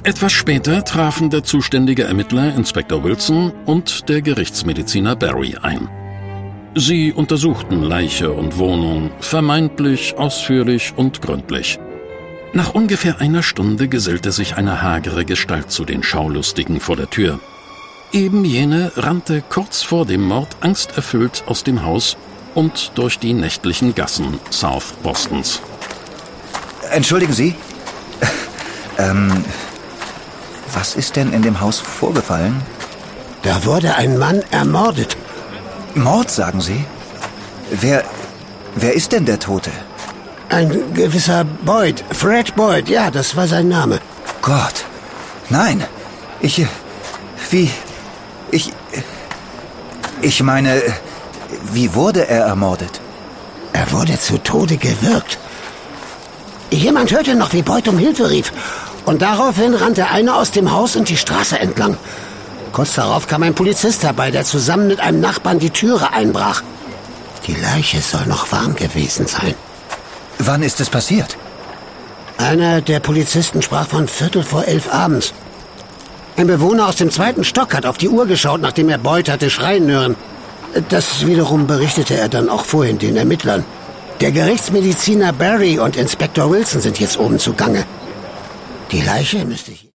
Etwas später trafen der zuständige Ermittler Inspektor Wilson und der Gerichtsmediziner Barry ein. Sie untersuchten Leiche und Wohnung vermeintlich ausführlich und gründlich. Nach ungefähr einer Stunde gesellte sich eine hagere Gestalt zu den Schaulustigen vor der Tür. Eben jene rannte kurz vor dem Mord angsterfüllt aus dem Haus und durch die nächtlichen Gassen South Bostons. Entschuldigen Sie? Was ist denn in dem Haus vorgefallen? Da wurde ein Mann ermordet. Mord, sagen Sie? Wer ist denn der Tote? Ein gewisser Boyd, Fred Boyd, ja, das war sein Name. Gott, nein, ich meine, wie wurde er ermordet? Er wurde zu Tode gewürgt. Jemand hörte noch, wie Boyd um Hilfe rief. Und daraufhin rannte einer aus dem Haus und die Straße entlang. Kurz darauf kam ein Polizist herbei, der zusammen mit einem Nachbarn die Türe einbrach. Die Leiche soll noch warm gewesen sein. Wann ist es passiert? Einer der Polizisten sprach von 11:15 abends. Ein Bewohner aus dem 2. Stock hat auf die Uhr geschaut, nachdem er Boyd hatte schreien hören. Das wiederum berichtete er dann auch vorhin den Ermittlern. Der Gerichtsmediziner Barry und Inspektor Wilson sind jetzt oben zugange. Die Leiche müsste hier...